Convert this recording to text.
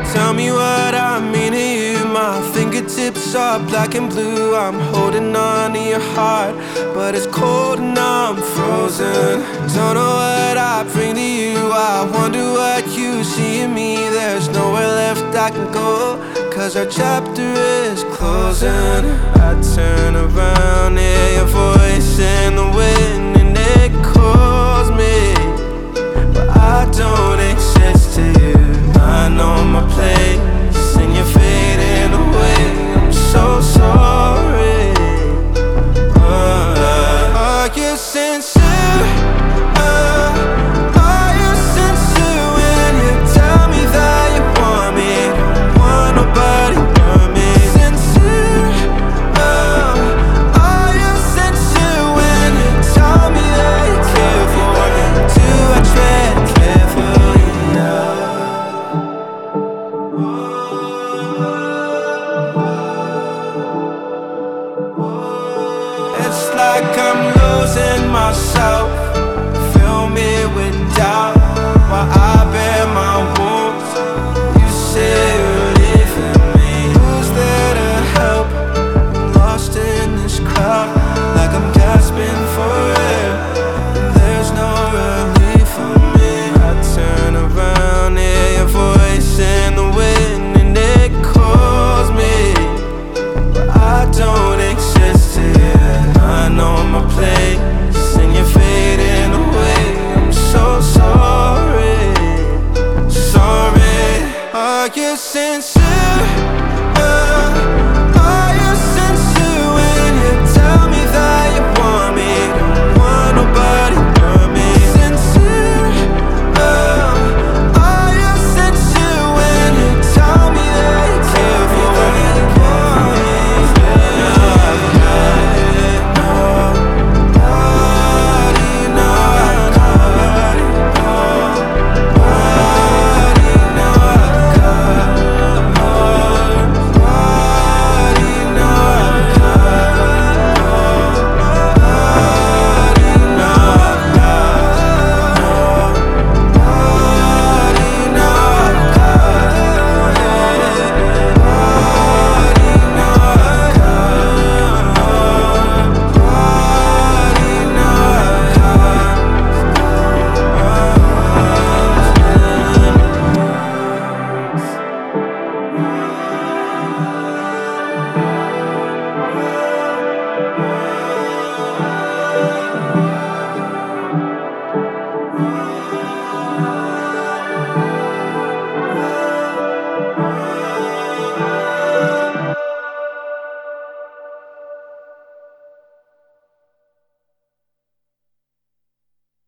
Tell me what I mean to you. My fingertips are black and blue. I'm holding on to your heart, but it's cold and I'm frozen. Don't know what I bring to you. I wonder what you see in me. There's nowhere left I can go, 'cause our chapter is closing. I turn around, hear your voice in the wind, and it calls me, but I don't exist to you. I know my place, and you're fading away. I'm so sorry. Are you sincere? Are you sincere when you tell me that you want me? Don't want nobody but me. Sincere? Are you sincere when you tell me that you care for me? Do I tread carefully now? It's like I'm losing myself. Fill me with doubt while I bear my wounds. You say you're leaving me. Who's there to help? I'm lost in this crowd, like I'm gasping for air, and there's no relief for me. I turn around, hear your voice in the wind, and it calls me, but I don't exist here. I know my place, and you're fading away. I'm so sorry, sorry. Are you sincere?